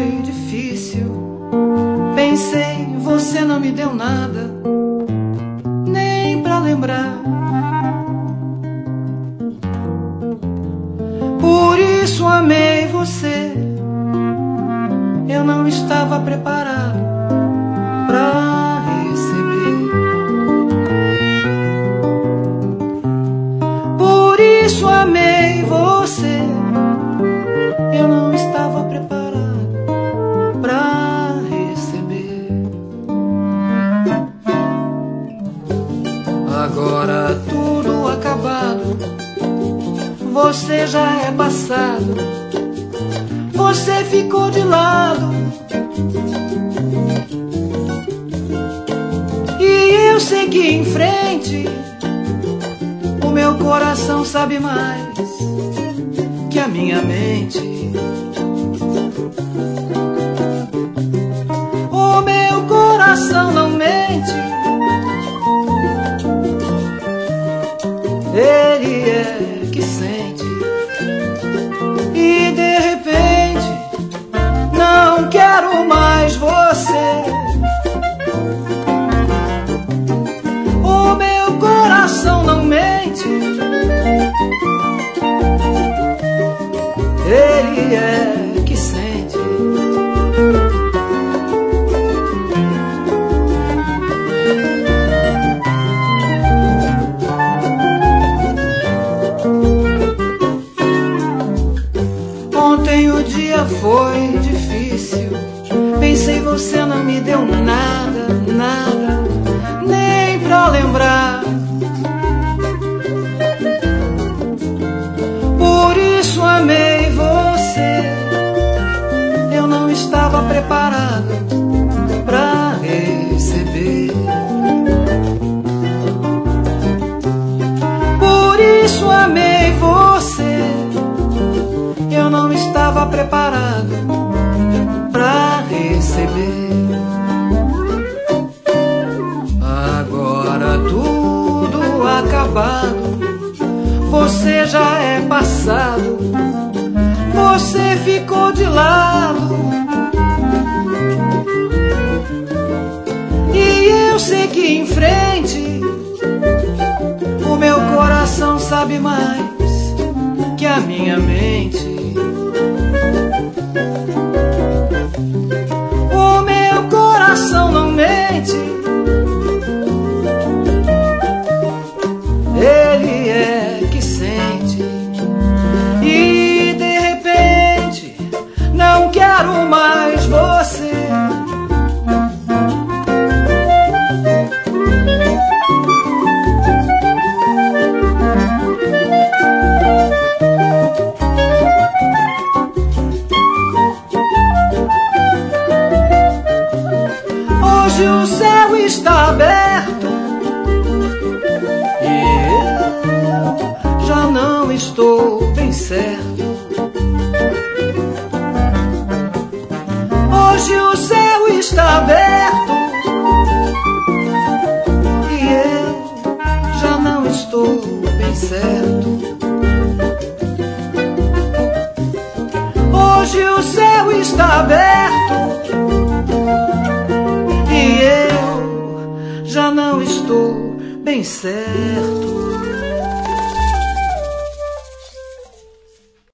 foi difícil. Pensei, você não me deu nada, nem pra lembrar. Por isso amei você. Eu não estava preparado pra receber. Por isso amei você. Eu não estava preparado pra receber. Agora tudo acabado, você já é passado. Você ficou de lado e eu segui em frente. O meu coração sabe mais que a minha mente. O meu coração não mente. Ele é que sente. E de repente não quero mais você. O meu coração não mente. Ele é que sente. Ontem o dia foi difícil. Pensei, você não me deu nada, nada, nem pra lembrar. Por isso amei você. Eu não estava preparado pra receber. Por isso amei você. Eu não estava preparado pra receber. Agora tudo acabado, você já é passado. Você ficou de lado e eu segui em frente. O meu coração sabe mais que a minha mente. O meu coração não mente. Ele é que sente. E de repente não quero mais você. Hoje o céu está aberto e eu já não estou bem certo. Hoje o céu está aberto e eu já não estou bem certo. Hoje o céu está aberto e eu já não estou bem certo.